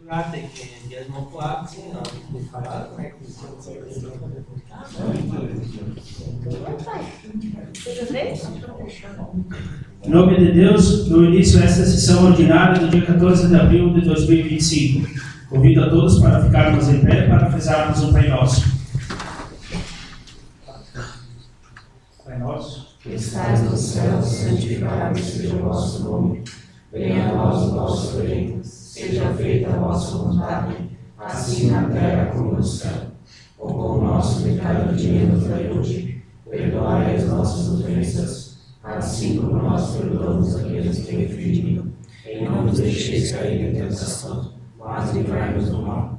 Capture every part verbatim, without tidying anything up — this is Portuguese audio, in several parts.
prata e que Deus não pode, sim, não. Em nome de Deus, no início desta sessão ordinária do dia quatorze de abril de dois mil e vinte e cinco. Convido a todos para ficarmos em pé para rezarmos um Pai Nosso. Pai Nosso, que estás no céu, santificado seja o vosso nome. Venha a nós o vosso reino, seja feita a vossa vontade, assim na terra como no céu. O pão nosso de cada dia nos dai hoje, perdoai as nossas ofensas, assim como nós perdoamos aqueles que têm ofendido. E não nos deixeis cair em tentação, mas livrai-nos do mal.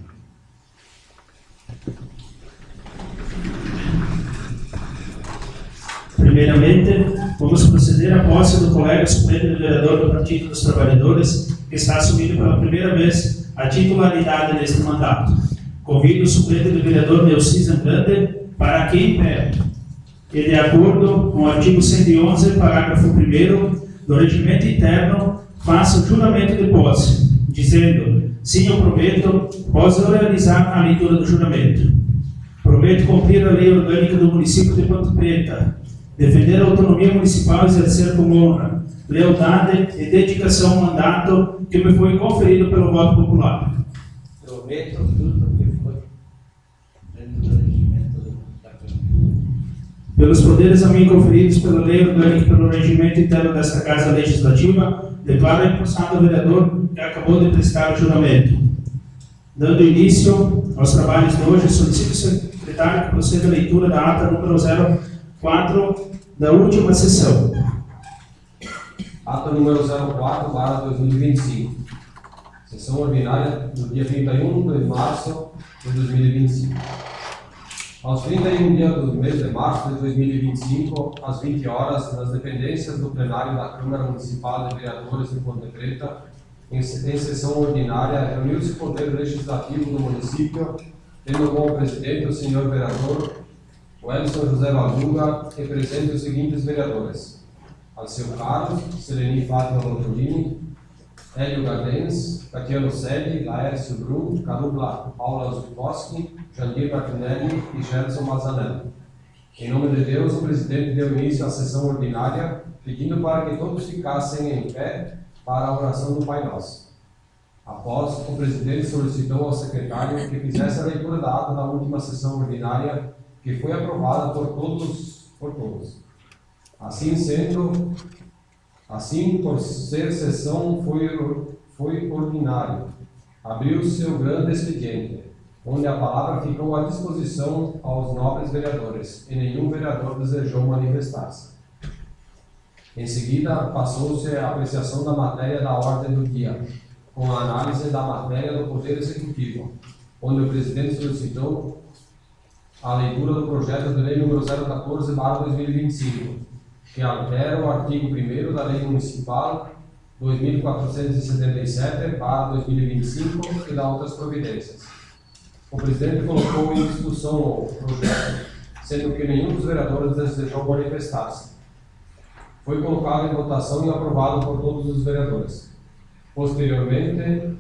Primeiramente, vamos proceder à posse do colega suplente do vereador do Partido dos Trabalhadores, que está assumindo pela primeira vez a titularidade neste mandato. Convido o suplente do vereador Neuci Zangrande para aqui em pé, e de acordo com o artigo cento e onze, parágrafo primeiro do Regimento Interno, faça o juramento de posse, dizendo: sim, eu prometo, posso realizar a leitura do juramento. Prometo cumprir a lei orgânica do município de Ponte Preta, defender a autonomia municipal e exercer com honra, lealdade e dedicação ao mandato que me foi conferido pelo voto popular. Prometo tudo que foi dentro do regimento da Câmara. Pelos poderes a mim conferidos pela lei orgânica e pelo regimento interno desta Casa Legislativa, declaro empossado o vereador que acabou de prestar o juramento. Dando início aos trabalhos de hoje, solicito ao secretário que proceda à leitura da ata número zero quatro da última sessão. Ata número zero quatro barra dois mil e vinte e cinco. Sessão ordinária do dia trinta e um de março de dois mil e vinte e cinco. Aos trinta e um dias do mês de março de dois mil e vinte e cinco, às vinte horas, nas dependências do plenário da Câmara Municipal de Vereadores de Ponte Preta, em, em sessão ordinária, reuniu-se o Poder Legislativo do município, tendo como presidente o senhor vereador Wellington José Valduga, e presente os seguintes vereadores: Alceu Carlos, Seleni Fátima Lontolini, Hélio Gardens, Tatiano Selle, Laércio Brum, Carubla Paula Zukoski, Jandir Martinelli e Gerson Mazzanelli. Em nome de Deus, o presidente deu início à sessão ordinária, pedindo para que todos ficassem em pé para a oração do Pai Nosso. Após, o presidente solicitou ao secretário que fizesse a leitura da ata da última sessão ordinária, que foi aprovada por todos, por todos. Assim sendo, assim por ser sessão foi, foi ordinário, abriu-se o grande expediente, onde a palavra ficou à disposição aos nobres vereadores, e nenhum vereador desejou manifestar-se. Em seguida, passou-se a apreciação da matéria da ordem do dia, com a análise da matéria do Poder Executivo, onde o presidente solicitou a leitura do projeto de lei número zero quatorze barra dois mil e vinte e cinco, que altera o artigo primeiro da Lei Municipal dois mil quatrocentos e setenta e sete barra dois mil e vinte e cinco e dá outras providências. O presidente colocou em discussão o projeto, sendo que nenhum dos vereadores desejou manifestar-se. Foi colocado em votação e aprovado por todos os vereadores. Posteriormente,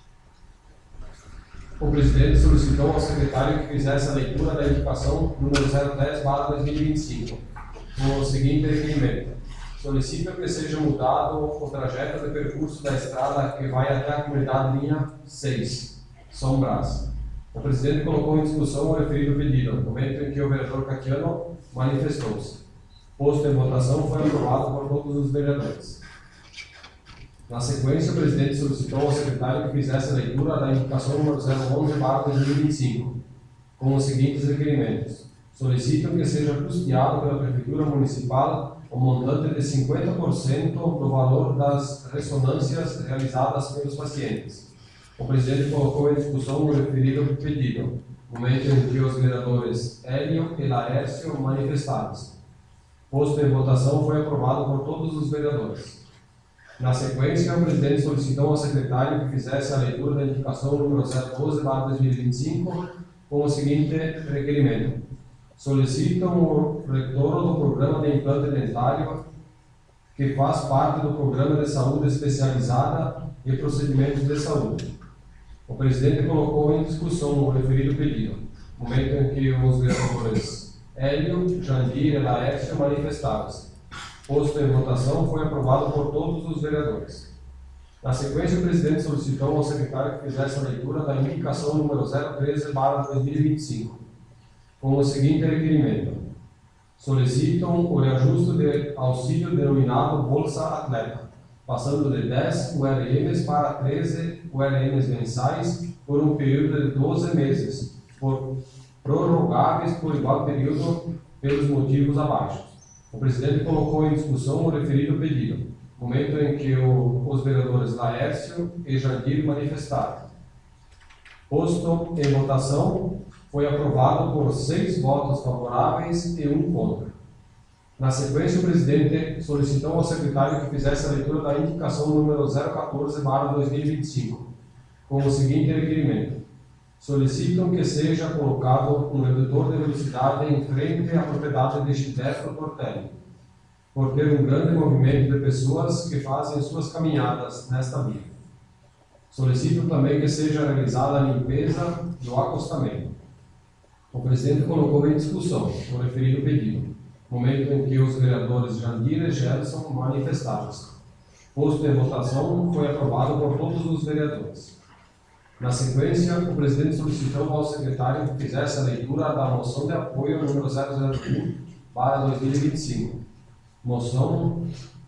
o presidente solicitou ao secretário que fizesse a leitura da indicação número zero dez barra dois mil e vinte e cinco, com o seguinte requerimento: solicita que seja mudado o trajeto de percurso da estrada que vai até a comunidade linha seis, São Brás. O presidente colocou em discussão o referido pedido, no momento em que o vereador Catiano manifestou-se. Posto em votação, foi aprovado por todos os vereadores. Na sequência, o presidente solicitou ao secretário que fizesse a leitura da indicação número zero onze barra dois mil e vinte e cinco, com os seguintes requerimentos: solicitam que seja custeado pela Prefeitura Municipal o montante de cinquenta por cento do valor das ressonâncias realizadas pelos pacientes. O presidente colocou em discussão o referido pedido, no momento em que os vereadores Hélio e Laércio manifestaram-se. Posto em votação, foi aprovado por todos os vereadores. Na sequência, o presidente solicitou ao secretário que fizesse a leitura da indicação número zero doze barra dois mil e vinte e cinco, com o seguinte requerimento: solicitam o retorno do programa de implante dentário, que faz parte do programa de saúde especializada e procedimentos de saúde. O presidente colocou em discussão o referido pedido, no momento em que os vereadores Hélio, Jandir e Laércio manifestaram-se. Posto em votação, foi aprovado por todos os vereadores. Na sequência, o presidente solicitou ao secretário que fizesse a leitura da indicação número zero treze barra dois mil e vinte e cinco, com o seguinte requerimento: solicitam o reajuste de auxílio denominado Bolsa Atleta, passando de dez U L Ms para treze U L Ms mensais por um período de doze meses, por prorrogáveis por igual período pelos motivos abaixo. O presidente colocou em discussão o referido pedido, no momento em que o, os vereadores Laércio e Jandir manifestaram. Posto em votação, foi aprovado por seis votos favoráveis e um contra. Na sequência, o presidente solicitou ao secretário que fizesse a leitura da indicação número zero quatorze barra dois mil e vinte e cinco, com o seguinte requerimento: solicitam que seja colocado um redutor de velocidade em frente à propriedade de Gilberto Tortelli, por ter um grande movimento de pessoas que fazem suas caminhadas nesta via. Solicitam também que seja realizada a limpeza do acostamento. O presidente colocou em discussão o referido pedido, no momento em que os vereadores Jandir e Gerson manifestaram-se. Posto em votação, foi aprovado por todos os vereadores. Na sequência, o presidente solicitou ao secretário que fizesse a leitura da moção de apoio número zero zero um barra dois mil e vinte e cinco, moção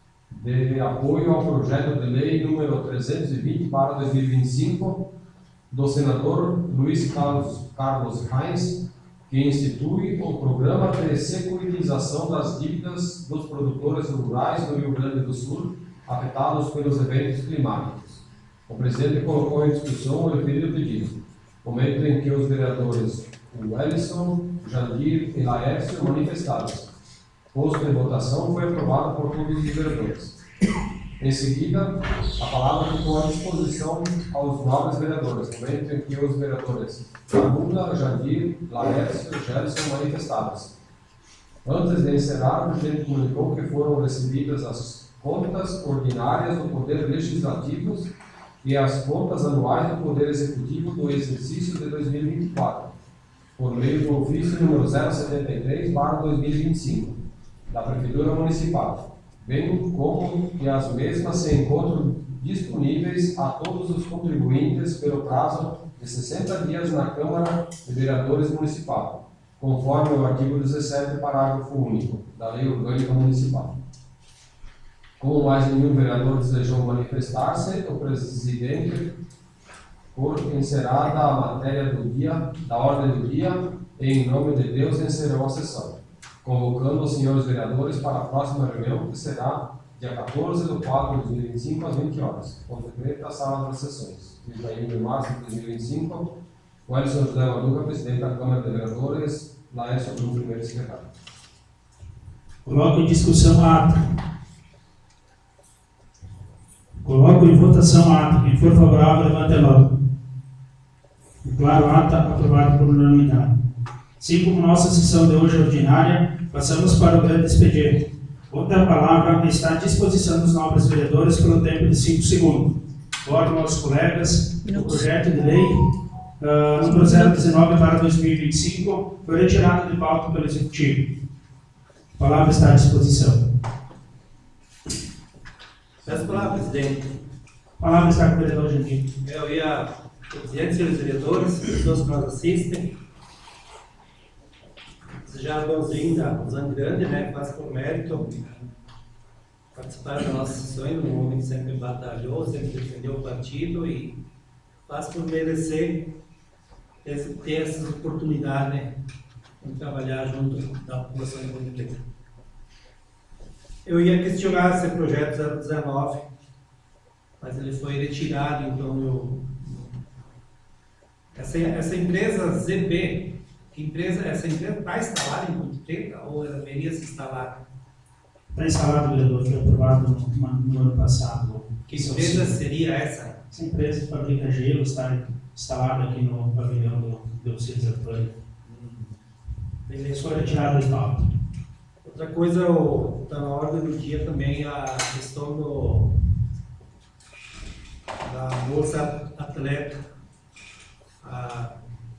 de apoio ao projeto de lei número trezentos e vinte barra dois mil e vinte e cinco, do senador Luiz Carlos, Carlos Reis, que institui o Programa de Securitização das Dívidas dos Produtores Rurais do Rio Grande do Sul afetados pelos eventos climáticos. O presidente colocou em discussão o referido pedido, no momento em que os vereadores Wellison, Jandir e Laércio manifestaram-se. Posto em votação, foi aprovado por todos os vereadores. Em seguida, a palavra ficou à disposição aos nobres vereadores, no momento em que os vereadores Camula, Jandir, Laércio e Gerson manifestaram-se. Antes de encerrar, o presidente comunicou que foram recebidas as contas ordinárias do Poder Legislativo e as contas anuais do Poder Executivo do exercício de dois mil e vinte e quatro, por meio do ofício número zero setenta e três barra dois mil e vinte e cinco, da Prefeitura Municipal, bem como que as mesmas se encontram disponíveis a todos os contribuintes pelo prazo de sessenta dias na Câmara de Vereadores Municipal, conforme o artigo dezessete, parágrafo único, da Lei Orgânica Municipal. Como mais nenhum vereador desejou manifestar-se, o presidente, por encerrada a matéria do dia, da ordem do dia, e em nome de Deus encerrou a sessão, convocando os senhores vereadores para a próxima reunião, que será dia quatorze de quatro de dois mil e vinte e cinco, às vinte horas, com frequência da sala das sessões. trinta e um de março de dois mil e vinte e cinco, o Elson José Maduga, presidente da Câmara de Vereadores, Laércio Bruno, primeiro secretário. Coloco em discussão a ata. Coloco em votação a ata. Quem for favorável, levante a mão. Declaro a ata aprovada por unanimidade. Assim como nossa sessão de hoje é ordinária, passamos para o grande expediente. Outra palavra está à disposição dos nobres vereadores pelo tempo de cinco segundos. Ordem aos colegas, o projeto de lei uh, número zero dezenove barra dois mil e vinte e cinco foi retirado de pauta pelo Executivo. A palavra está à disposição. Peço a palavra, presidente. A palavra está com o vereador Jandir. Eu ia, presidente, senhores vereadores, pessoas que nos assistem, desejar boas-vindas a Zan Grande, né, que faz por mérito participar das nossas sessões, um homem que sempre batalhou, sempre defendeu o partido e faz por merecer ter, ter essas oportunidades, né, de trabalhar junto da população envolvida. Eu ia questionar esse projeto zero dezenove, mas ele foi retirado, então eu... Essa, essa empresa Z B, que empresa, essa empresa está instalada em Ponte Preta ou ela deveria se instalar? Está instalado, vereador, foi aprovado no, no ano passado. Que empresa seria essa? Essa empresa fabrica gelo, está instalada aqui no pavilhão do Diocese Antônio. Beleza, foi retirada de pauta. Outra coisa, está na ordem do dia também a questão do, da Bolsa Atleta. Ah,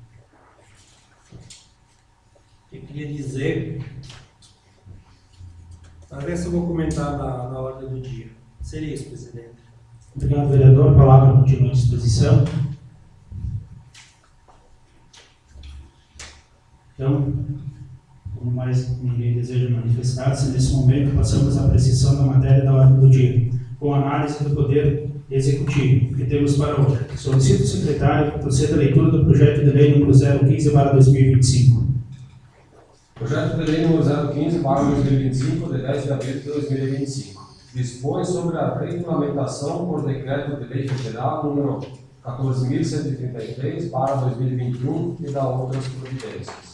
eu queria dizer, talvez eu vou comentar na, na ordem do dia. Seria isso, presidente. Obrigado, vereador. A palavra continua à disposição. Então, como mais ninguém deseja manifestar-se, nesse momento passamos à apreciação da matéria da ordem do dia, com análise do Poder Executivo, que temos para hoje. Solicito o secretário que proceda a leitura do projeto de lei número zero quinze barra dois mil e vinte e cinco. Projeto de lei número zero quinze barra dois mil e vinte e cinco, de dez de abril de dois mil e vinte e cinco. Dispõe sobre a regulamentação por decreto de lei federal número quatorze mil cento e trinta e três barra dois mil e vinte e um e da outras providências.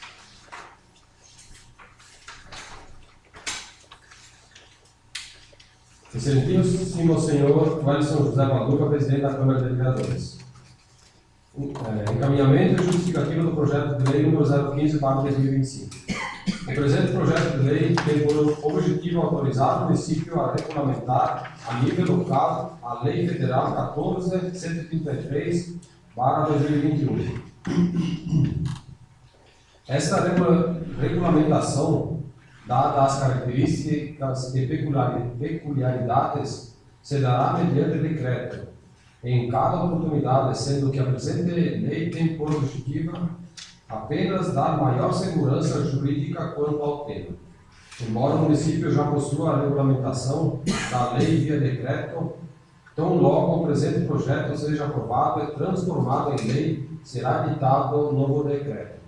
Excelentíssimo senhor Wellington José Valuca, presidente da Câmara de Vereadores. Encaminhamento e justificativo do projeto de lei número zero quinze barra dois mil e vinte e cinco. O presente projeto de lei tem por objetivo autorizar o município a regulamentar, a nível local, a Lei Federal quatorze mil cento e trinta e três barra dois mil e vinte e um. Esta regula regulamentação, dadas as características e peculiaridades, se dará mediante decreto, em cada oportunidade, sendo que a presente lei tem por objetivo apenas dar maior segurança jurídica quanto ao tema. Embora o município já possua a regulamentação da lei via decreto, tão logo o presente projeto seja aprovado e transformado em lei, será editado novo decreto.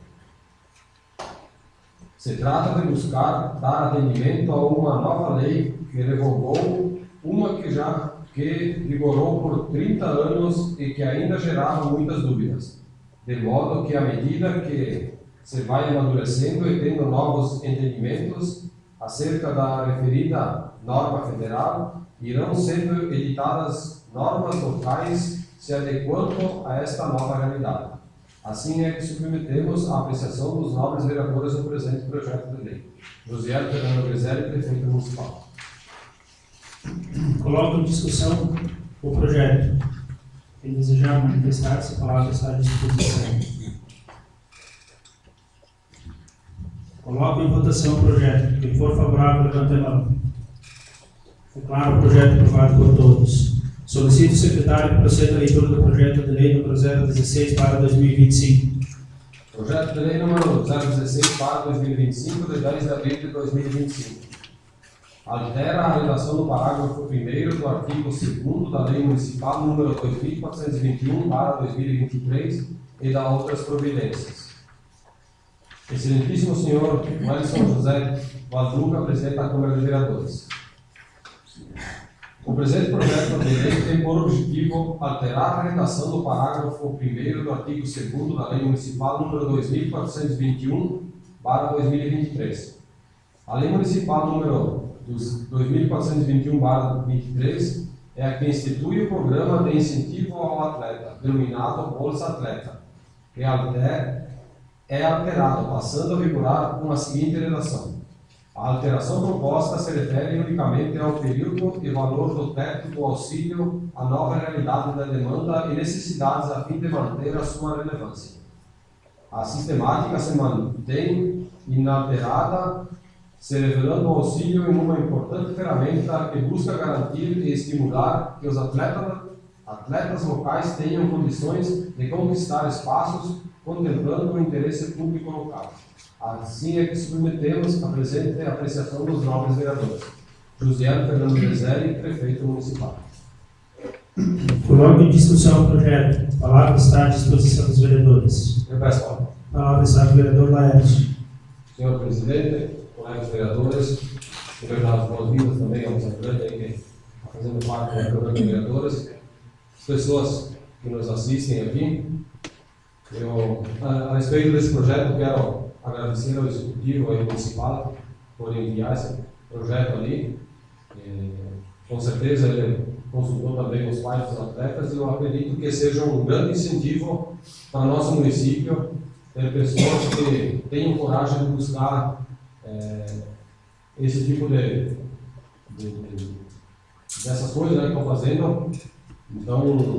Se trata de buscar dar atendimento a uma nova lei que revogou uma que já que vigorou por trinta anos e que ainda gerava muitas dúvidas, de modo que à medida que se vai amadurecendo e tendo novos entendimentos acerca da referida norma federal, irão sendo editadas normas locais se adequando a esta nova realidade. Assim é que submetemos à apreciação dos nobres vereadores do presente projeto de lei. José Fernando Griselli, prefeito municipal. Coloco em discussão o projeto. Quem desejar manifestar-se, a palavra está à disposição. Coloco em votação o projeto. Quem for favorável, levante a mão. Declaro o projeto aprovado por todos. Solicito o secretário que proceda a leitura do projeto de lei número zero dezesseis barra dois mil e vinte e cinco. Projeto de lei número zero dezesseis barra dois mil e vinte e cinco, de dez de abril de dois mil e vinte e cinco. Altera a redação do parágrafo primeiro do artigo segundo da Lei Municipal número dois mil quatrocentos e vinte e um barra dois mil e vinte e três e da outras providências. Excelentíssimo senhor Wellington José Valuca, presidente da Câmara de Vereadores. O presente projeto de lei tem por objetivo alterar a redação do parágrafo primeiro do artigo segundo da Lei Municipal número dois mil quatrocentos e vinte e um barra dois mil e vinte e três. A Lei Municipal número dois mil quatrocentos e vinte e um barra vinte e três é a que institui o programa de incentivo ao atleta, denominado Bolsa Atleta, que é alterado, passando a vigorar com a seguinte redação. A alteração proposta se refere unicamente ao período e valor do teto do auxílio à nova realidade da demanda e necessidades a fim de manter a sua relevância. A sistemática se mantém inalterada, se revelando o auxílio em uma importante ferramenta que busca garantir e estimular que os atletas, atletas locais tenham condições de conquistar espaços contemplando o interesse público local. Assim é que submetemos a presente apreciação dos nobres vereadores. José Fernando Griselli, prefeito municipal. Coloco em discussão o projeto. A palavra está à disposição dos vereadores. Eu peço a palavra. A palavra está com o vereador Laércio. Senhor presidente, colegas vereadores, quero dar as boas-vindas também ao Sangrante aí que está fazendo parte da Câmara de Vereadores, as pessoas que nos assistem aqui. Eu, a, a respeito desse projeto, quero agradecer ao Executivo e Municipal por enviar esse projeto ali. E, com certeza ele consultou também os pais dos atletas e eu acredito que seja um grande incentivo para o nosso município ter pessoas que tenham coragem de buscar é, esse tipo de, de, de dessas coisas, né, que estão fazendo. Então,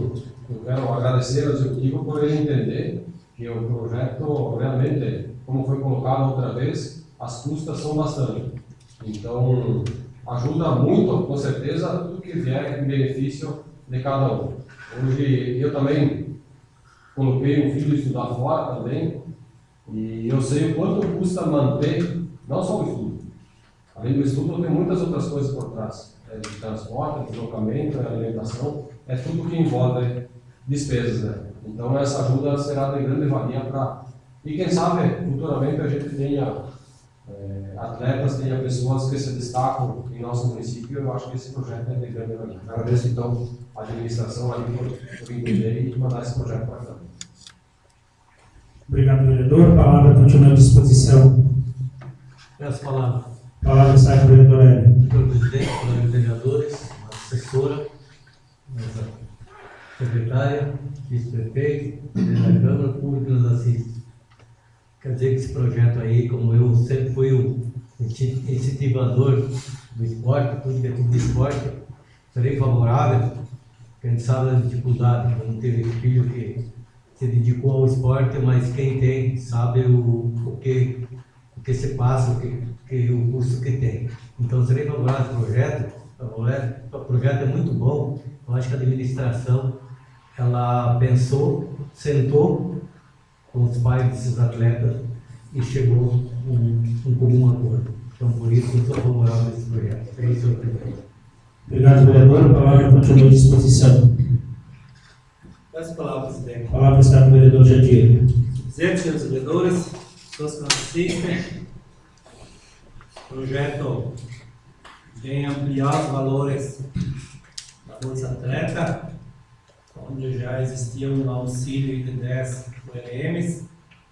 eu quero agradecer ao executivo por ele entender que o projeto realmente, como foi colocado outra vez, as custas são bastante. Então, ajuda muito, com certeza, tudo que vier em benefício de cada um. Hoje, eu também coloquei um filho estudar fora também, e eu sei o quanto custa manter, não só o estudo. Além do estudo, tem muitas outras coisas por trás. É de transporte, é deslocamento, é alimentação, é tudo que envolve despesas, né? Então, essa ajuda será de grande valia para... E quem sabe, futuramente, a gente tenha é, atletas, tenha pessoas que se destacam em nosso município. Eu acho que esse projeto é de grande valia. Agradeço, então, a administração ali por, por entender e mandar esse projeto para frente. Obrigado, vereador. A palavra continua à disposição. Peço a palavra. A palavra sai para o vereador Hélio. Senhor presidente, colegas vereadores, assessora, nossa secretária, vice-prefeito, presidente da Câmara, público que nos assiste. Quer dizer que esse projeto aí, como eu sempre fui o incentivador do esporte, tudo que é tipo de esporte, serei favorável, porque a gente sabe da dificuldade, não teve filho que se dedicou ao esporte, mas quem tem sabe o, o, que, o que se passa, o, que, que, o custo que tem. Então, serei favorável ao projeto, o projeto é muito bom. Eu acho que a administração, ela pensou, sentou com os pais desses atletas e chegou a um, um comum acordo. Então, por isso, eu sou favorável a esse projeto. É isso, senhor presidente. Obrigado, vereador. A palavra continua à disposição. Peço a palavra, presidente. A palavra está para o vereador Jadir. Presidente, senhores vereadores, pessoas que nos assistem, o projeto vem ampliar os valores da Bolsa Atleta, onde já existia um auxílio de dez U L Ms,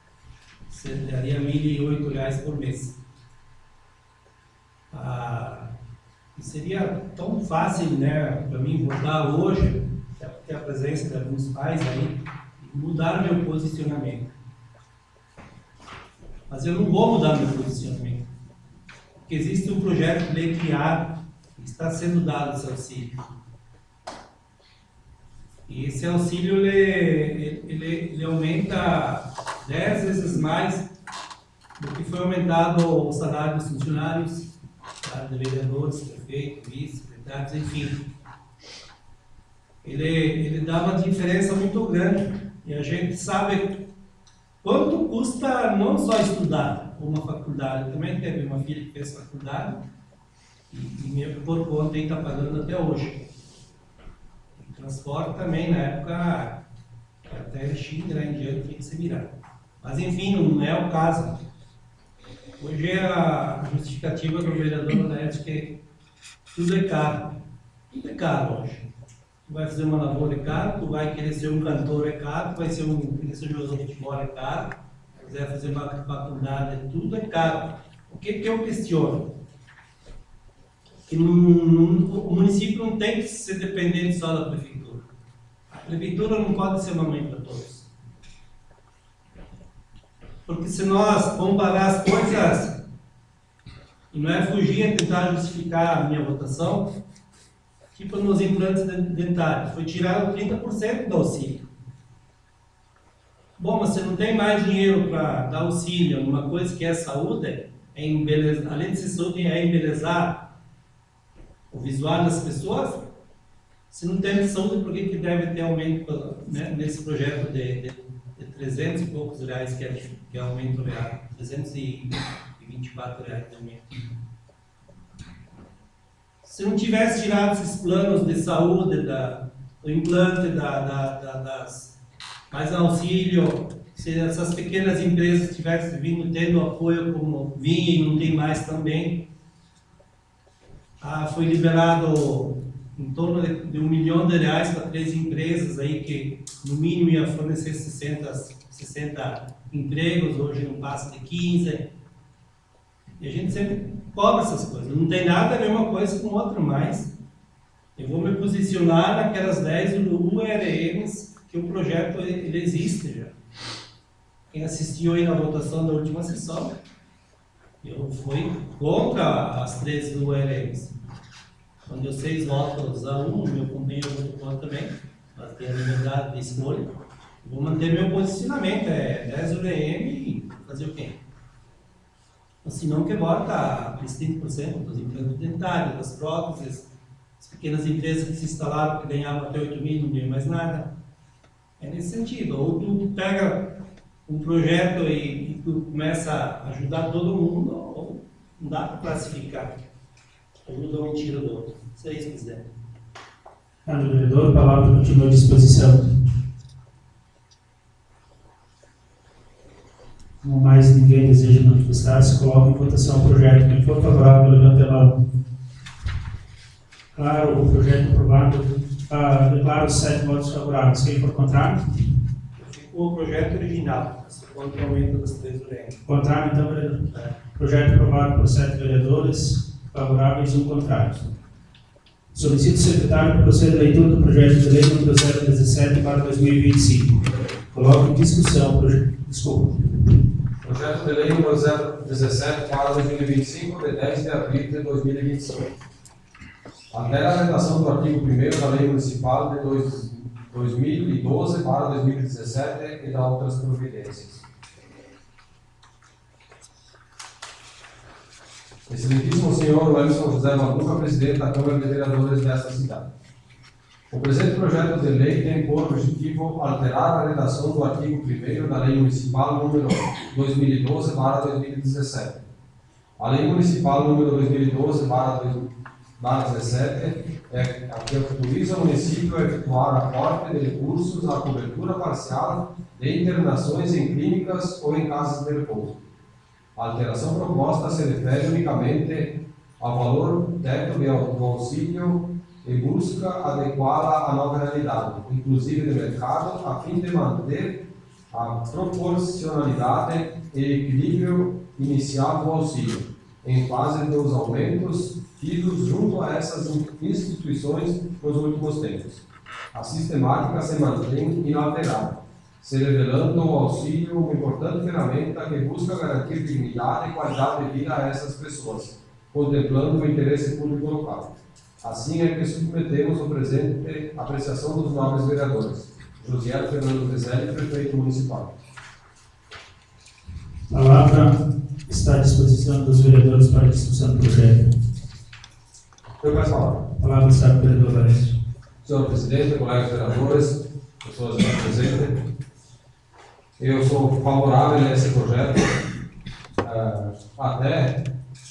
daria mil e oito reais por mês. Ah, e seria tão fácil, né, para mim votar hoje, até porque a presença de alguns pais aí, mudar meu posicionamento. Mas eu não vou mudar meu posicionamento, porque existe um projeto de lei criado que está sendo dado esse auxílio. E esse auxílio ele, ele, ele aumenta dez vezes mais do que foi aumentado o salário dos funcionários, salário de vereadores, prefeitos, vice, secretários, enfim. Ele, ele dá uma diferença muito grande. E a gente sabe quanto custa não só estudar uma faculdade. Eu também teve uma filha que fez faculdade e, e meu por conta está pagando até hoje. O transporte também, na época, até China, lá em diante, tinha que se virar. Mas enfim, não é o caso. Hoje é a justificativa do vereador Onésio que tudo é caro. Tudo é caro hoje. Tu vai fazer uma lavoura é caro, tu vai querer ser um cantor é caro, tu vai ser um querer ser um jogador de futebol é caro, se quiser fazer uma faculdade, tudo é caro. O que, que eu questiono? Que no, no, o município não tem que ser dependente só da prefeitura. A prefeitura não pode ser uma mãe para todos. Porque se nós comparar as coisas, e não é fugir a tentar justificar a minha votação, tipo nos implantes dentários, foi tirado trinta por cento do auxílio. Bom, mas você não tem mais dinheiro para dar auxílio numa coisa que é saúde, é embelezar, além de ser saúde, é embelezar o visual das pessoas. Se não tem saúde, por que, que deve ter aumento, né, nesse projeto de, de, de trezentos e poucos reais que é, que é aumento real? trezentos e vinte e quatro reais de aumento. Se não tivesse tirado esses planos de saúde, da, do implante, da, da, da, das, mais auxílio, se essas pequenas empresas tivessem vindo tendo apoio como vinha e não tem mais também, ah, foi liberado em torno de, de um milhão de reais para três empresas aí que no mínimo ia fornecer sessenta, sessenta empregos, hoje não passa de quinze. E a gente sempre cobra essas coisas. Não tem nada a ver uma coisa com outra, mas eu vou me posicionar naquelas dez U R Ms que o projeto ele existe já. Quem assistiu aí na votação da última sessão, eu fui contra as três U R Ms. Quando deu seis votos a um, meu companheiro votou contra também. Ela tem a liberdade de escolha. Vou manter meu posicionamento, é dez U D M e fazer o quê? Se não que bota aqueles trinta por cento dos implantes dentários, das próteses, as pequenas empresas que se instalaram, que ganhavam até oito mil, não ganham mais nada. É nesse sentido. Ou tu pega um projeto e, e tu começa a ajudar todo mundo, ou não dá para classificar. Ajuda um e tira do outro. Se é isso que quiser. Carlos vereador, a palavra continua à disposição. Como mais ninguém deseja manifestar-se, coloca em votação o projeto. Quem for favorável, levante a mão. Claro, o projeto aprovado. Ah, declaro sete votos favoráveis. Quem for contrário? Ficou o projeto original, contra o aumento das três U D M. Contrário, então, vereador. Projeto aprovado por sete vereadores, favoráveis e um contrário. Solicito o secretário para proceder à leitura do projeto de lei número zero dezessete para dois mil e vinte e cinco. Coloco em discussão. Proje... Desculpa. Projeto de lei número zero dezessete para dois mil e vinte e cinco, de dez de abril de dois mil e vinte e cinco. Até a redação do artigo primeiro da Lei Municipal de dois mil e doze para dois mil e dezessete e da outras providências. Excelentíssimo senhor Wellington José Maduca, presidente da Câmara de Vereadores desta cidade. O presente projeto de lei tem por objetivo alterar a redação do artigo primeiro da Lei Municipal número dois mil e doze para dois mil e dezessete. A Lei Municipal número dois mil e doze para dezessete é a que autoriza o município a efetuar aporte de recursos à cobertura parcial de internações em clínicas ou em casas de repouso. A alteração proposta se refere unicamente ao valor teto do auxílio e busca adequá-la à nova realidade, inclusive de mercado, a fim de manter a proporcionalidade e equilíbrio inicial do auxílio, em fase dos aumentos tidos junto a essas instituições nos últimos tempos. A sistemática se mantém inalterada, se revelando o auxílio uma importante ferramenta que busca garantir dignidade e qualidade de vida a essas pessoas, contemplando o interesse público local. Assim é que submetemos o presente à apreciação dos nobres vereadores. José Fernando Peselli, prefeito municipal. A palavra está à disposição dos vereadores para a discussão do projeto. Eu peço a palavra. A palavra está para o vereador Valécio. Senhor presidente, colegas vereadores, pessoas aqui presentes, eu sou favorável a esse projeto, uh, até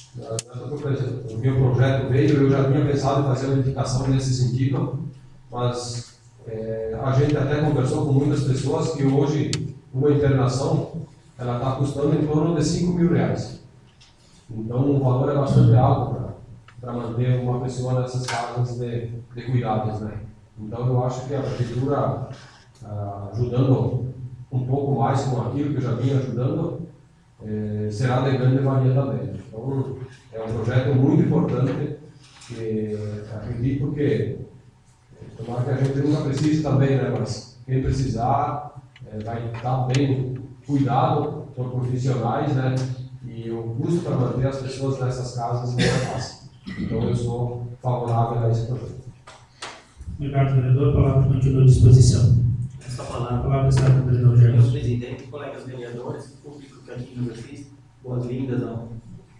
o meu projeto veio, eu já tinha pensado em fazer uma indicação nesse sentido, mas é, a gente até conversou com muitas pessoas que hoje uma internação ela está custando em torno de cinco mil reais. Então o valor é bastante alto para manter uma pessoa nessas casas de, de cuidados, né? Então eu acho que a prefeitura, ah, ajudando um pouco mais com aquilo que eu já vinha ajudando, eh, será de grande valia também. Então é um projeto muito importante que acredito que, tomara que a gente nunca precise também, né? Mas quem precisar eh, vai estar bem cuidado por profissionais, né? E o custo para manter as pessoas nessas casas não é fácil. Então eu sou favorável a esse projeto. Obrigado, vereador. A palavra continua à disposição. Essa A palavra. palavra está para o vereador Senhor Gerson. presidente, colegas vereadores, público que aqui nos assiste, boas-vindas ao.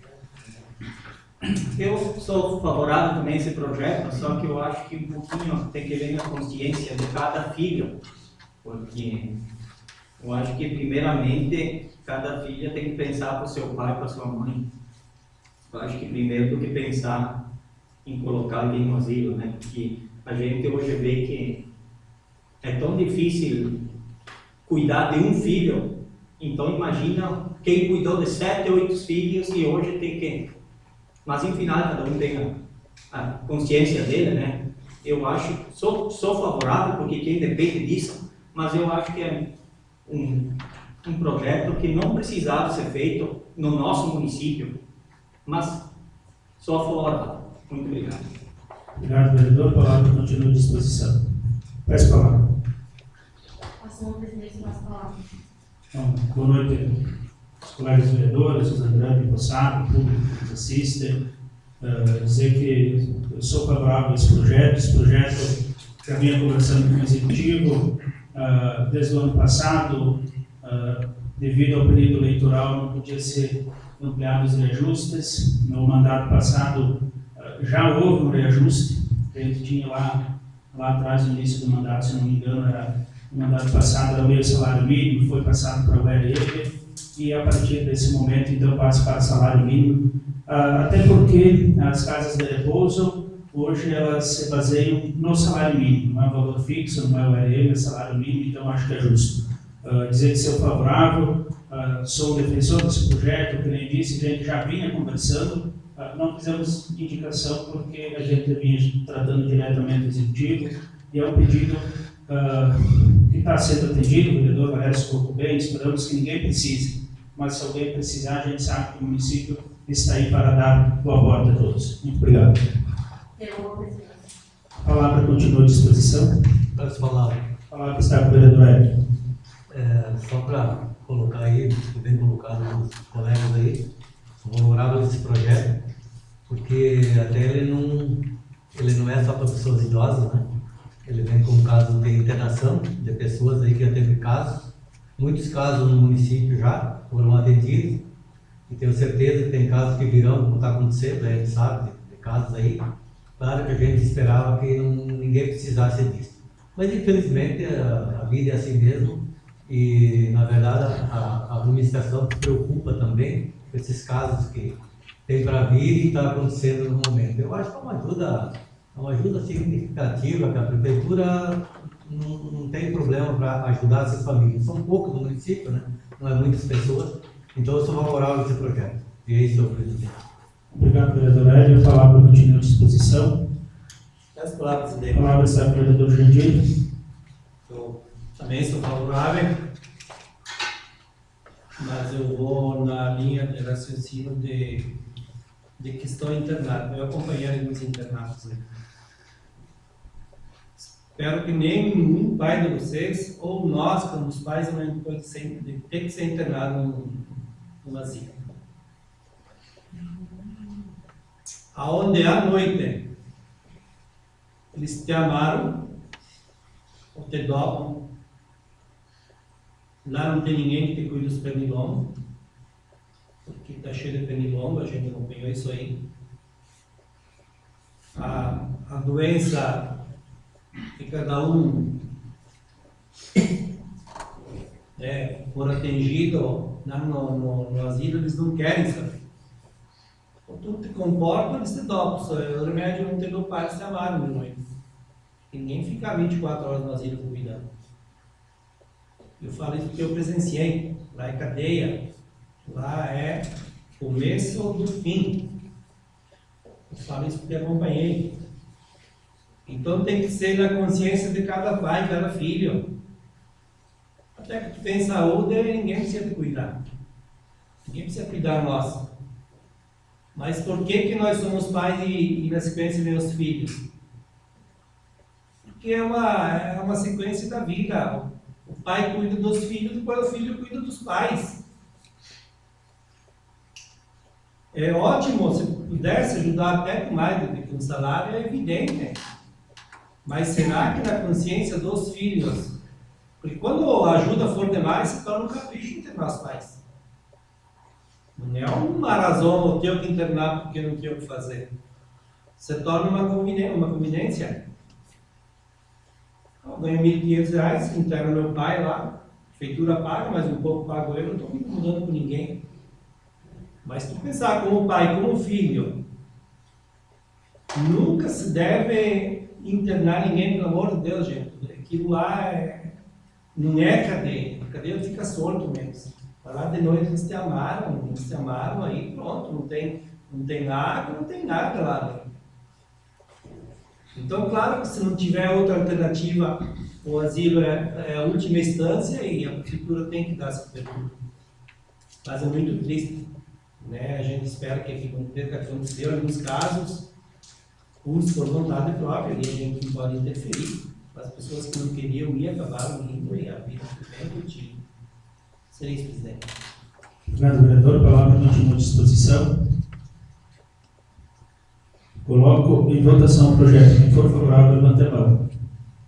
Eu sou favorável também a esse projeto, só que eu acho que um pouquinho tem que ver na consciência de cada filho, porque eu acho que primeiramente cada filha tem que pensar para o seu pai e para a sua mãe. Eu acho que primeiro do que pensar em colocar alguém no asilo, né? Porque a gente hoje vê que é tão difícil cuidar de um filho, então imagina quem cuidou de sete, oito filhos e hoje tem que... Mas enfim, cada um tem a, a consciência dele, né? Eu acho, sou, sou favorável porque quem depende disso, mas eu acho que é um, um projeto que não precisava ser feito no nosso município, mas sou favorável. Muito obrigado. Obrigado, vereador. A palavra continua à disposição. Peço a palavra. Passou o presidente das palavras. Então, boa noite, os colegas vereadores, os André, Possado, o público que nos assiste. Uh, dizer que eu sou favorável a esse projeto. Esse projeto já vinha conversando com o executivo, uh, desde o ano passado, uh, devido ao período eleitoral, não podia ser ampliado os reajustes. No mandato passado uh, já houve um reajuste, que a gente tinha lá, lá atrás, no início do mandato, se não me engano, era, no mandato passado era o meio salário mínimo, foi passado para o L R, e a partir desse momento, então, passa para salário mínimo, uh, até porque as casas de repouso, hoje elas se baseiam no salário mínimo, não é um valor fixo, não é o R M, é salário mínimo, então acho que é justo. Uh, dizer que sou favorável, uh, sou defensor desse projeto, que nem disse, a gente já vinha conversando, uh, não fizemos indicação porque a gente vinha tratando diretamente do executivo, e é um pedido uh, que está sendo atendido, o vereador Valério se colocou bem, esperamos que ninguém precise, mas se alguém precisar, a gente sabe que o município está aí para dar o aporte a todos. Muito obrigado. A palavra continua à disposição. Posso falar? A palavra está com o vereador Hélio. É, só para colocar aí, bem colocado os colegas aí, sou favorável desse projeto, porque até ele não, ele não é só para pessoas idosas, né? Ele vem com casos de internação de pessoas aí que já teve casos, muitos casos no município já foram atendidos, e tenho certeza que tem casos que virão, como está acontecendo, a gente sabe de, de casos aí. Claro que a gente esperava que não, ninguém precisasse disso. Mas, infelizmente, a, a vida é assim mesmo. E, na verdade, a, a administração se preocupa também com esses casos que tem para vir e está acontecendo no momento. Eu acho que é uma ajuda, é uma ajuda significativa, que a prefeitura não, não tem problema para ajudar essas famílias. São poucos no município, né? Não é muitas pessoas. Então, eu sou favorável a esse projeto. E é isso, senhor presidente. Obrigado, vereador Hélio. A palavra continua à disposição. As palavras A dele. palavra está com o vereador Jandir. Eu também sou favorável, mas eu vou na linha de raciocínio de, de questão internada. Eu acompanhei alguns internatos aí. Espero que nenhum pai de vocês, ou nós, como os pais, não pode ser, ter que ser internado num, num asilo. Aonde à noite eles te amaram ou te dobram, lá não tem ninguém que te cuide dos pernilongos, porque está cheio de pernilongo, a gente acompanhou isso aí. A, a doença que cada um é, for atingido lá no, no, no asilo, eles não querem saber. Quando tu te comporta, eles te dobram. O remédio não te dopar, eles te amaram de noite. Ninguém fica vinte e quatro horas no asilo cuidando. Eu falo isso porque eu presenciei. Lá é cadeia. Lá é começo do fim. Eu falo isso porque acompanhei. Então tem que ser na consciência de cada pai, cada filho. Até que tu tem saúde, ninguém precisa te cuidar. Ninguém precisa cuidar nossa. Mas por que que nós somos pais e, e na sequência meus filhos? Porque é uma, é uma sequência da vida. O pai cuida dos filhos, depois o filho cuida dos pais. É ótimo, se pudesse ajudar até com mais do que um salário, é evidente. Mas será que na consciência dos filhos? Porque quando a ajuda for demais, se torna um capricho entre nós pais. Não é uma razão eu tenho que internar porque não tenho o que fazer. Se torna uma conveniência. Uma conveniência. Eu ganho mil e quinhentos reais, interno meu pai lá, a prefeitura paga, mas um pouco pago eu, não estou me incomodando com ninguém. Mas se tu pensar como pai, como filho, nunca se deve internar ninguém, pelo amor de Deus, gente. Aquilo lá é, não é cadeia. A cadeia fica solto mesmo. Lá de noite eles te amaram, eles te amaram, aí pronto, não tem, não tem água, não tem nada lá. Então, claro que se não tiver outra alternativa, o asilo é, é a última instância e a prefeitura tem que dar essa cobertura. Mas é muito triste, né? A gente espera que aconteça em alguns casos, uns por vontade própria, e a gente não pode interferir. As pessoas que não queriam ir acabaram indo e a vida foi bem curtida. Seria isso, presidente. Obrigado, vereador. A palavra continua à disposição. Coloco em votação o projeto. Quem for favorável, levante a mão.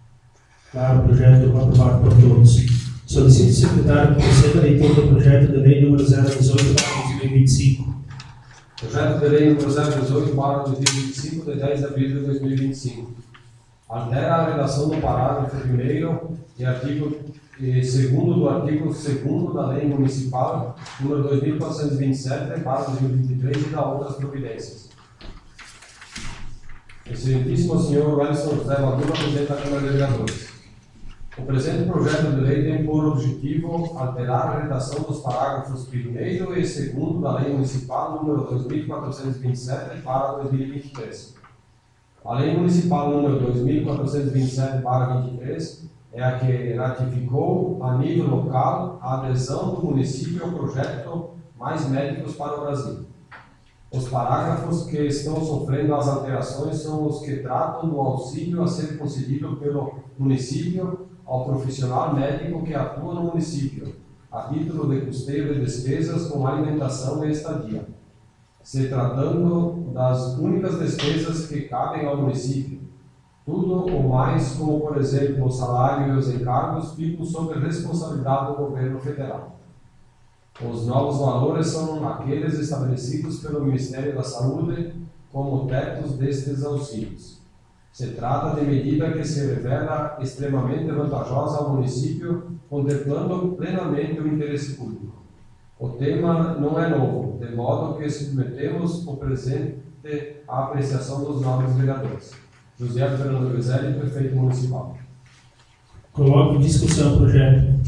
Claro, projeto aprovado por todos. Solicito o secretário que proceda a leitura do projeto de lei número zero dezoito barra dois mil e vinte e cinco. Projeto de lei número zero dezoito barra dois mil e vinte e cinco, de dez de abril de dois mil e vinte e cinco. Altera a redação do parágrafo primeiro e artigo e segundo do artigo segundo da Lei Municipal número dois mil quatrocentos e vinte e sete barra dois mil e vinte e três e da outras providências. Excelentíssimo senhor Wellington José Maduro, presidente da Câmara de Vereadores. O presente projeto de lei tem por objetivo alterar a redação dos parágrafos primeiro e segundo da Lei Municipal número dois mil quatrocentos e vinte e sete barra dois mil e vinte e três. A Lei Municipal número dois mil quatrocentos e vinte e sete barra vinte e três é a que ratificou a nível local a adesão do município ao projeto Mais Médicos para o Brasil. Os parágrafos que estão sofrendo as alterações são os que tratam do auxílio a ser concedido pelo município ao profissional médico que atua no município, a título de custeio de despesas com alimentação e estadia, se tratando das únicas despesas que cabem ao município. Tudo ou mais, como por exemplo o salário e os encargos, ficam sob responsabilidade do governo federal. Os novos valores são aqueles estabelecidos pelo Ministério da Saúde como tetos destes auxílios. Se trata de medida que se revela extremamente vantajosa ao município, contemplando plenamente o interesse público. O tema não é novo, de modo que submetemos o presente à apreciação dos nobres vereadores. José Fernando Griselli, prefeito municipal. Coloco em discussão o projeto.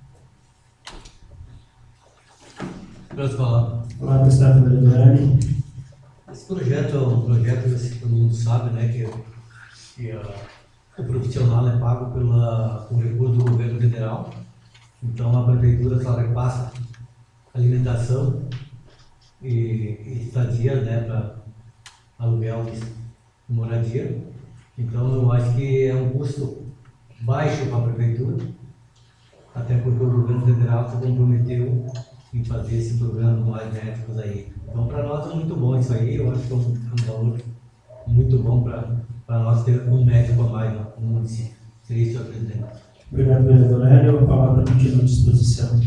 Posso falar? Olá, prestado vereador Hélio. Esse projeto é um projeto que todo mundo sabe, né, que, que uh, o profissional é pago pela, com recurso do governo federal. Então a prefeitura só repassa alimentação e, e estadia, né, para aluguel e moradia. Então eu acho que é um custo baixo para a prefeitura, até porque o governo federal se comprometeu em fazer esse programa com mais médicos aí. Então, para nós é muito bom isso aí. Eu acho que é um, um valor muito bom para nós ter um médico a mais no município. Seria isso, senhor presidente. Obrigado, vereador Hélio. A palavra continua à disposição.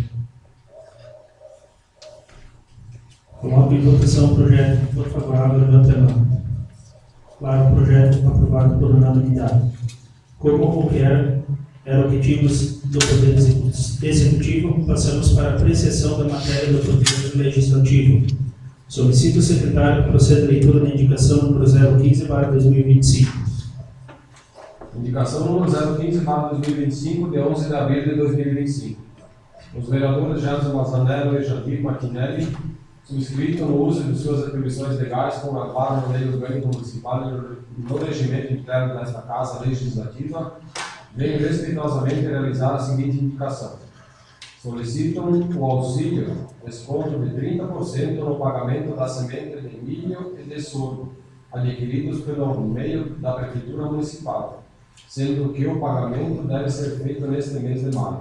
Coloco em votação o projeto. Se for favorável, levante a mão. Claro, o projeto aprovado por unanimidade. Como qualquer era o que tínhamos do Poder Executivo, passamos para a apreciação da matéria do Poder Legislativo. Solicito o secretário que proceda a leitura da indicação número zero quinze barra dois mil e vinte e cinco. Indicação número zero quinze barra dois mil e vinte e cinco, de onze de abril de dois mil e vinte e cinco. Os vereadores Jansen Mazzanello e Jandir Martinelli subscritam no uso de suas atribuições legais com a amparo na Lei Orgânica Municipal e no regimento interno desta Casa Legislativa, venho respeitosamente realizar a seguinte indicação. Solicitam o auxílio, desconto de trinta por cento no pagamento da semente de milho e de sorgo, adquiridos pelo meio da Prefeitura Municipal, sendo que o pagamento deve ser feito neste mês de maio.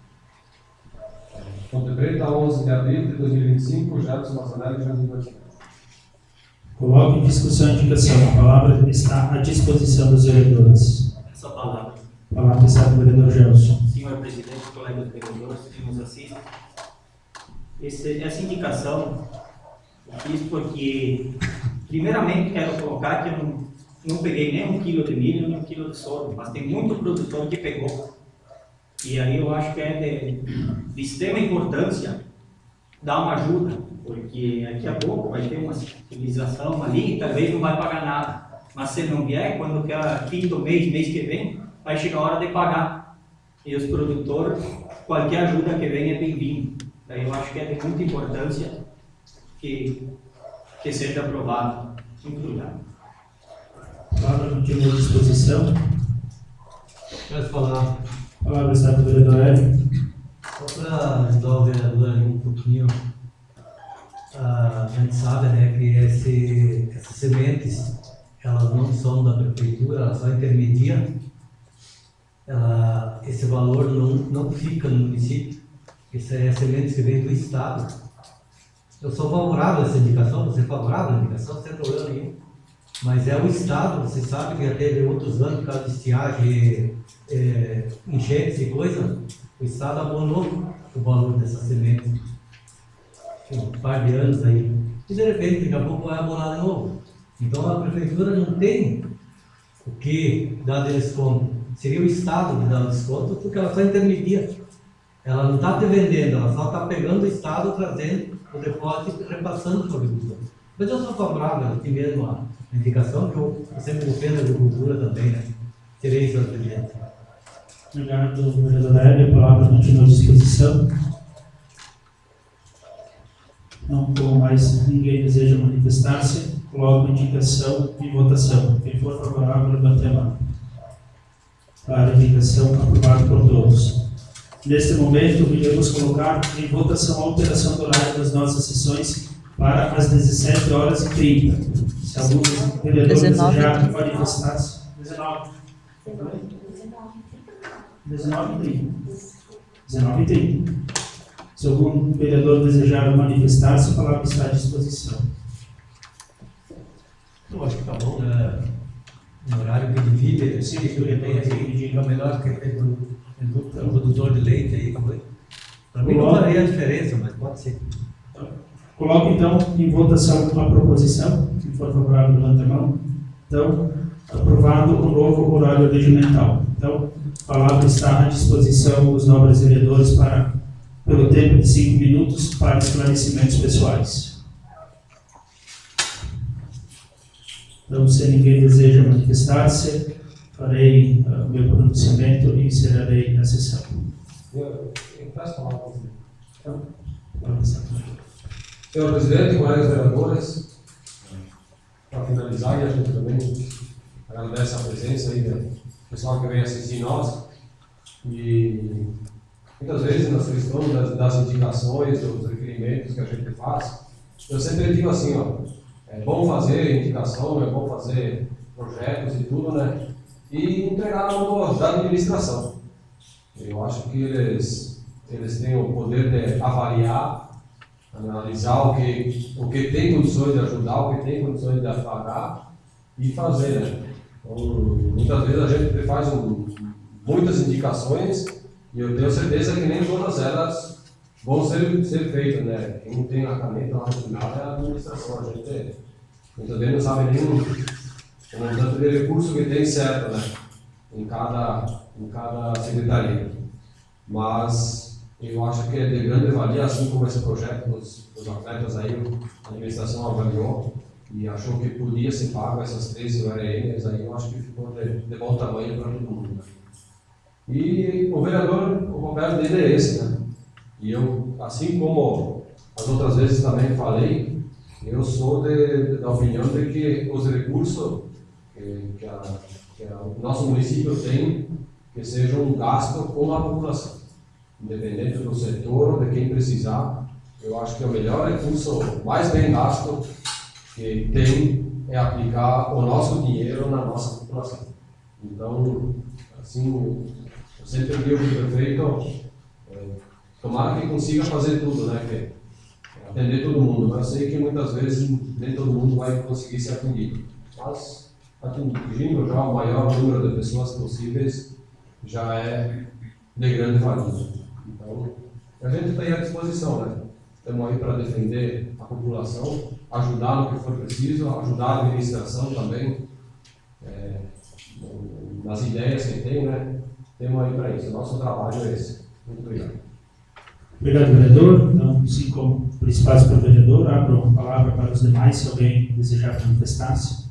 Ponte Preta, onze de abril de dois mil e vinte e cinco, Jadson Mazzanello e Jandir Martinelli. Coloco em discussão a indicação. A palavra está à disposição dos vereadores. Essa palavra. A palavra está do vereador Gelson. Senhor presidente, colegas vereadores que nos assistem, esse, essa indicação eu fiz porque, primeiramente, quero colocar que eu não, não peguei nem um quilo de milho, nem um quilo de sorgo, mas tem muito produtor que pegou. E aí eu acho que é de, de extrema importância dar uma ajuda, porque daqui a pouco vai ter uma civilização ali e talvez não vai pagar nada. Mas se não vier, quando que é fim do mês, mês que vem, vai chegar a hora de pagar. E os produtores, qualquer ajuda que venha é bem-vindo. Daí eu acho que é de muita importância que, que seja aprovado. Muito obrigado. A palavra continua à disposição. Posso falar? A palavra está do vereador Hélio. Só para ajudar o vereador ali um pouquinho, a gente sabe, né, que esse, essas sementes, elas não são da prefeitura, elas só intermediam. Ela, esse valor não, não fica no município, isso é sementes que vem do Estado. Eu sou favorável a essa indicação, você é favorável à indicação, sem problema nenhum. Mas é o Estado, você sabe que já teve outros anos, por causa de estiagem, é, enchentes e coisa, o Estado abonou o valor dessa semente. Tinha um par de anos aí. E de repente, daqui a pouco vai abonar de novo. Então a prefeitura não tem o que dar de desconto. Seria o Estado que dá o desconto, porque ela só intermedia. Ela não está te vendendo, ela só está pegando o Estado, trazendo o depósito e repassando para o agricultor. Mas eu sou favorável, aqui mesmo a indicação, que eu sempre defendo a agricultura também, né? Terei isso, presidente. Obrigado, vereador Hélio. A palavra continua à disposição. Não, como mais ninguém deseja manifestar-se, coloco a indicação em votação. Quem for favorável, levante a mão. Para a indicação aprovada por todos. Neste momento, iremos colocar em votação a alteração do horário das nossas sessões para as dezessete horas e trinta. Se algum vereador desejar manifestar-se. dezenove. dezenove e trinta. dezenove e trinta. Se algum vereador desejar manifestar-se, a palavra está à disposição. Eu acho que está bom, né? No horário que divide, sim, que tem aí, é o melhor que tem o produtor de leite aí. Para mim não faria a diferença, mas pode ser. Coloco então em votação a proposição. Quem for favorável, levanta a mão. Então, aprovado o novo horário regimental. Então, a palavra está à disposição dos nobres vereadores para, pelo tempo de cinco minutos, para esclarecimentos pessoais. Então, se ninguém deseja manifestar-se, farei o uh, meu pronunciamento e encerrarei a sessão. Eu, eu peço a palavra. Então, vamos lá. Senhor presidente, colegas vereadores, para finalizar, e a gente também agradece a presença aí do pessoal que vem assistir nós. E muitas vezes nas questões das, das indicações, dos requerimentos que a gente faz, eu sempre digo assim, ó, é bom fazer indicação, é bom fazer projetos e tudo, né? E entregar na mão da administração. Eu acho que eles, eles têm o poder de avaliar, analisar o que, o que tem condições de ajudar, o que tem condições de pagar e fazer, né? Então, muitas vezes a gente faz um, muitas indicações e eu tenho certeza que nem todas elas vão ser, ser feitas, né? Quem tem a caneta lá no final é a administração. A gente muitas vezes não sabe nem o montante de recurso que tem certo, né? Em cada, em cada secretaria. Mas eu acho que é de grande valia, assim como esse projeto dos, dos atletas aí, a administração avaliou e achou que podia ser pago essas treze U R Ns aí, eu acho que ficou de, de bom tamanho para todo mundo, né? E o vereador, o papel dele é esse, né? E eu, assim como as outras vezes também falei, eu sou de, da opinião de que os recursos que, que, a, que a, o nosso município tem, que sejam gastos com a população. Independente do setor ou de quem precisar, eu acho que o melhor recurso, mais bem gasto que tem, é aplicar o nosso dinheiro na nossa população. Então, assim, eu sempre digo para o prefeito, é, tomara que consiga fazer tudo, né? Que, atender todo mundo, mas eu sei que muitas vezes nem todo mundo vai conseguir ser atendido. Mas, atingindo já o maior número de pessoas possíveis, já é de grande valia. Então, a gente está aí à disposição, né? Estamos aí para defender a população, ajudar no que for preciso, ajudar a administração também, é, nas ideias que tem, né? Temos aí para isso. O nosso trabalho é esse. Muito obrigado. Obrigado, vereador. Então, assim como principais para o vereador, abro a palavra para os demais, se alguém desejar manifestar-se.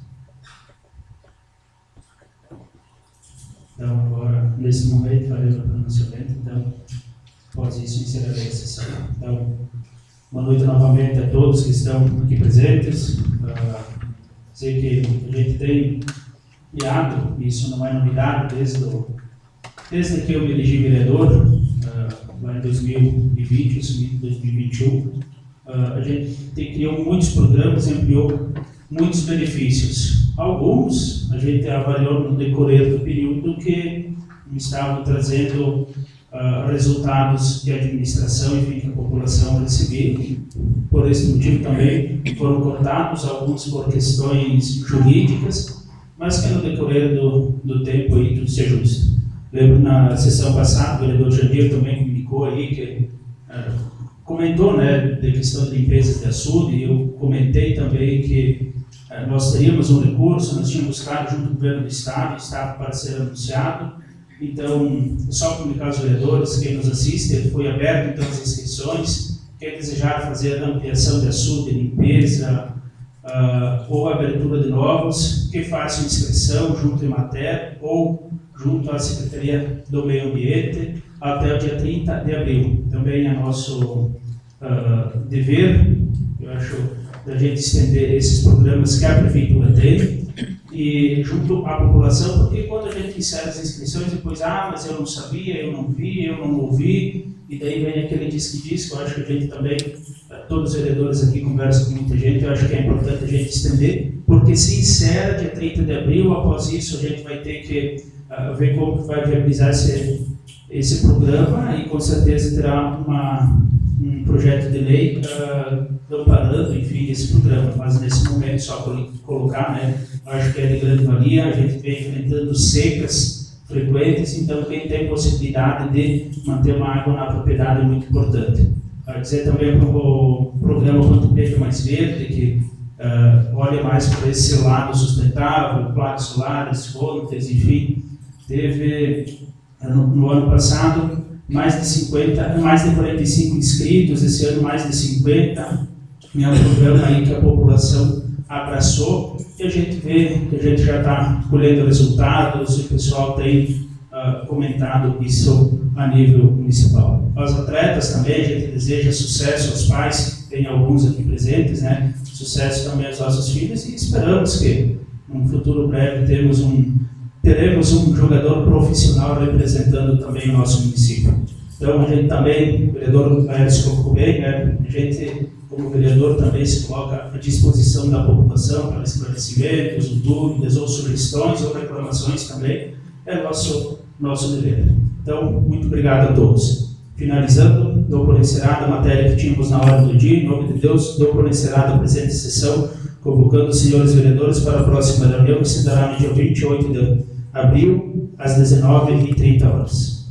Então, agora, nesse momento, farei o pronunciamento. Então, após isso, encerrarei a sessão. Então, boa noite novamente a todos que estão aqui presentes. Uh, sei que a gente tem guiado, isso não é novidade, desde, o, desde que eu me elegi vereador, uh, lá em dois mil e vinte, assumi em dois mil e vinte e um, uh, a gente tem, criou muitos programas e ampliou muitos benefícios. Alguns a gente avaliou no decorrer do período que estavam trazendo uh, resultados de administração, enfim, que a população recebeu. Por esse motivo também foram cortados, alguns por questões jurídicas, mas que no decorrer do, do tempo aí tudo seja justo. Lembro na sessão passada, o vereador Jandir também comunicou aí que uh, comentou, né, da questão de limpeza de açude, e eu comentei também que uh, nós teríamos um recurso, nós tínhamos buscado junto com o governo do Estado, estava para ser anunciado. Então, só comunicar aos vereadores, quem nos assiste, foi aberto então as inscrições, quem desejar fazer a ampliação de açude, limpeza, uh, ou abertura de novos, que faça inscrição junto à Emater ou junto à Secretaria do Meio Ambiente até o dia trinta de abril. Também é nosso uh, dever, eu acho, da gente estender esses programas que a Prefeitura tem e junto à população, porque quando a gente insere as inscrições, depois, ah, mas eu não sabia, eu não vi, eu não ouvi, e daí vem aquele diz que diz, que eu acho que a gente também, todos os vereadores aqui conversam com muita gente, eu acho que é importante a gente estender, porque se insere dia trinta de abril, após isso a gente vai ter que uh, ver como vai viabilizar esse, esse programa, e com certeza terá uma, um projeto de lei uh, amparando, enfim, esse programa, mas nesse momento só colocar, né, acho que é de grande valia, a gente vem enfrentando secas frequentes, então quem tem possibilidade de manter uma água na propriedade é muito importante. Quero dizer também para o programa Quanto Preto Mais Verde, que uh, olha mais para esse lado sustentável, placas solares, fontes, enfim, teve no, no ano passado mais de cinquenta, mais de quarenta e cinco inscritos, esse ano mais de cinquenta, é um programa aí que a população abraçou, e a gente vê que a gente já está colhendo resultados, o pessoal tem uh, comentado isso a nível municipal. Aos atletas também, a gente deseja sucesso aos pais, tem alguns aqui presentes, né? Sucesso também aos nossos filhos, e esperamos que, num futuro breve, temos um, teremos um jogador profissional representando também o nosso município. Então, a gente também, o vereador Aécio colocou bem, né? A gente, como vereador, também se coloca à disposição da população para esclarecimentos, dúvidas ou sugestões ou reclamações também, é nosso, nosso dever. Então, muito obrigado a todos. Finalizando, dou por encerrada a matéria que tínhamos na hora do dia, em nome de Deus, dou por encerrada a presente sessão, convocando os senhores vereadores para a próxima reunião, que se dará no dia vinte e oito de abril, às dezenove e trinta horas.